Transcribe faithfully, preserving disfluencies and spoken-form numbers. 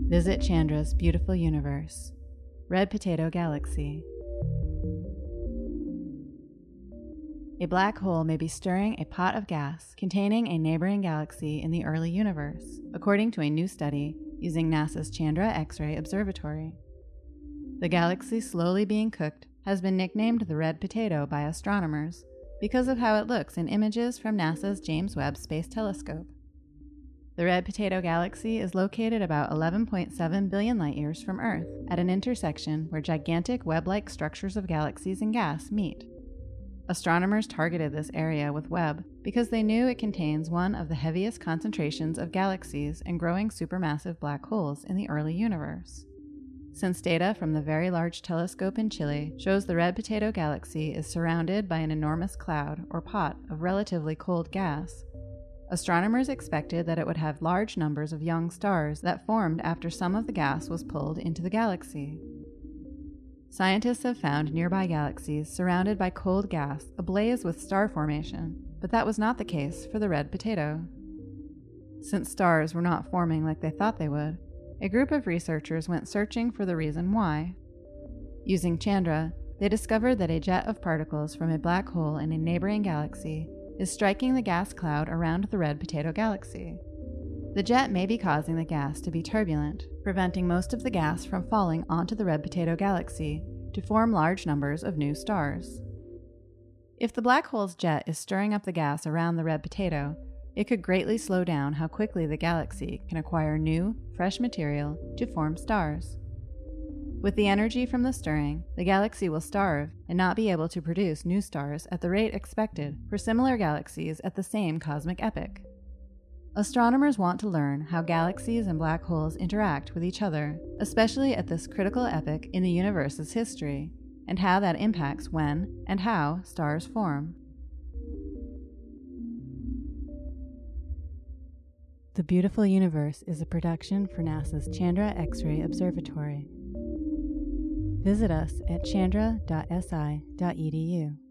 Visit Chandra's beautiful universe, Red Potato Galaxy. A black hole may be stirring a pot of gas containing a neighboring galaxy in the early universe, according to a new study using NASA's Chandra X-ray Observatory. The galaxy slowly being cooked has been nicknamed the Red Potato by astronomers because of how it looks in images from NASA's James Webb Space Telescope. The Red Potato Galaxy is located about eleven point seven billion light-years from Earth at an intersection where gigantic web-like structures of galaxies and gas meet. Astronomers targeted this area with Webb because they knew it contains one of the heaviest concentrations of galaxies and growing supermassive black holes in the early universe. Since data from the Very Large Telescope in Chile shows the Red Potato Galaxy is surrounded by an enormous cloud or pot of relatively cold gas, astronomers expected that it would have large numbers of young stars that formed after some of the gas was pulled into the galaxy. Scientists have found nearby galaxies surrounded by cold gas ablaze with star formation, but that was not the case for the Red Potato. Since stars were not forming like they thought they would, a group of researchers went searching for the reason why. Using Chandra, they discovered that a jet of particles from a black hole in a neighboring galaxy is striking the gas cloud around the Red Potato Galaxy. The jet may be causing the gas to be turbulent, preventing most of the gas from falling onto the Red Potato Galaxy to form large numbers of new stars. If the black hole's jet is stirring up the gas around the Red Potato, it could greatly slow down how quickly the galaxy can acquire new, fresh material to form stars. With the energy from the stirring, the galaxy will starve and not be able to produce new stars at the rate expected for similar galaxies at the same cosmic epoch. Astronomers want to learn how galaxies and black holes interact with each other, especially at this critical epoch in the universe's history, and how that impacts when and how stars form. The Beautiful Universe is a production for NASA's Chandra X-ray Observatory. Visit us at chandra dot s i dot e d u.